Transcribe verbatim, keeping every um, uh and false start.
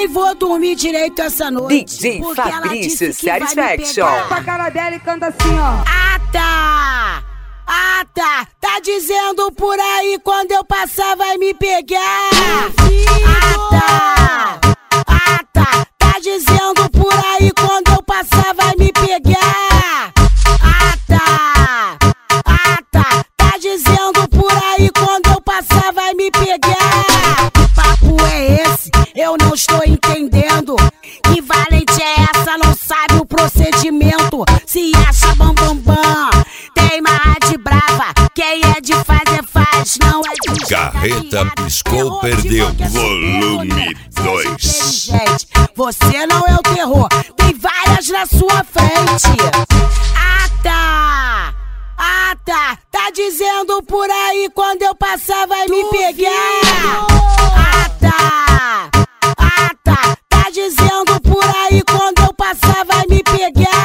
nem vou dormir direito essa noite. D J Fabrício Satisfaction. Pra cara dela e canta assim, ó. Ah tá, ah tá, tá dizendo por aí quando eu passar vai me pegar. Ah tá, ah tá, tá dizendo por aí quando eu passar vai me pegar. Ah tá, ah tá, tá dizendo por aí quando eu passar vai me pegar. Que papo é esse? Eu não estou entendendo. Que valente é essa? Não sabe o procedimento. Se acha bam bam bam, tem marra de brava. Quem é de fazer faz, não é de Carreta piscou, perdeu. Volume dois. Você não é o terror, tem várias na sua frente. Ah tá, ah tá, tá dizendo por aí quando eu passar vai me pegar. Ah tá, ah tá, tá dizendo por aí quando eu passar vai me pegar.